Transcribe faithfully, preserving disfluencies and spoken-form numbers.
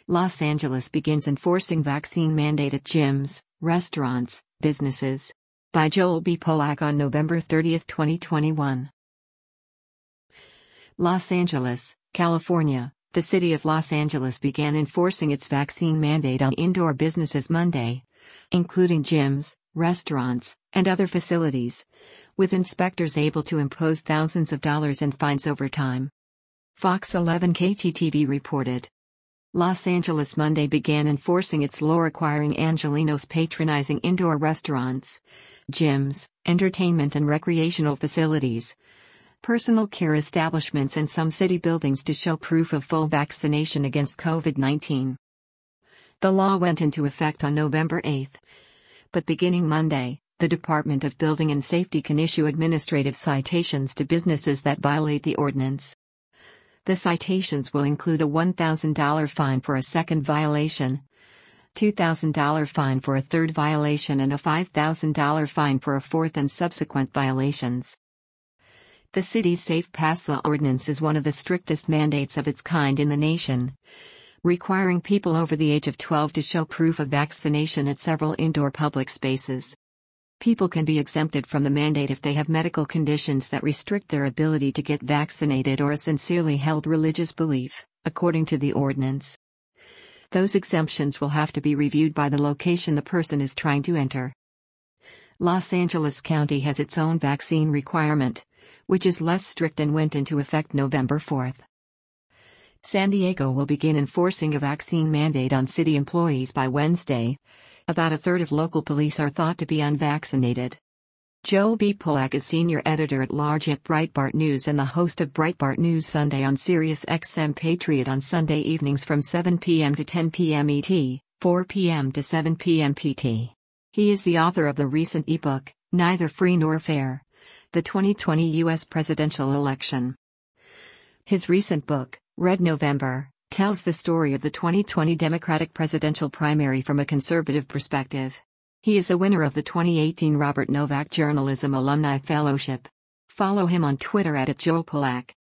Los Angeles begins enforcing vaccine mandate at gyms, restaurants, businesses. By Joel B. Polak on November thirtieth, twenty twenty-one. Los Angeles, California. The city of Los Angeles began enforcing its vaccine mandate on indoor businesses Monday, including gyms, restaurants, and other facilities, with inspectors able to impose thousands of dollars in fines over time. Fox eleven K T T V reported. Los Angeles Monday began enforcing its law requiring Angelenos patronizing indoor restaurants, gyms, entertainment and recreational facilities, personal care establishments and some city buildings to show proof of full vaccination against COVID nineteen. The law went into effect on November eighth. But beginning Monday, the Department of Building and Safety can issue administrative citations to businesses that violate the ordinance. The citations will include a one thousand dollars fine for a second violation, two thousand dollars fine for a third violation and a five thousand dollars fine for a fourth and subsequent violations. The city's Safe Pass Law ordinance is one of the strictest mandates of its kind in the nation, requiring people over the age of twelve to show proof of vaccination at several indoor public spaces. People can be exempted from the mandate if they have medical conditions that restrict their ability to get vaccinated or a sincerely held religious belief, according to the ordinance. Those exemptions will have to be reviewed by the location the person is trying to enter. Los Angeles County has its own vaccine requirement, which is less strict and went into effect November fourth. San Diego will begin enforcing a vaccine mandate on city employees by Wednesday. About a third of local police are thought to be unvaccinated. Joel B. Polak is senior editor-at-large at Breitbart News and the host of Breitbart News Sunday on Sirius X M Patriot on Sunday evenings from seven p m to ten p m E T, four p m to seven p m P T. He is the author of the recent ebook, Neither Free Nor Fair: The twenty twenty U S Presidential Election. His recent book, Red November, tells the story of the twenty twenty Democratic presidential primary from a conservative perspective. He is a winner of the twenty eighteen Robert Novak Journalism Alumni Fellowship. Follow him on Twitter at, at Joel Polak.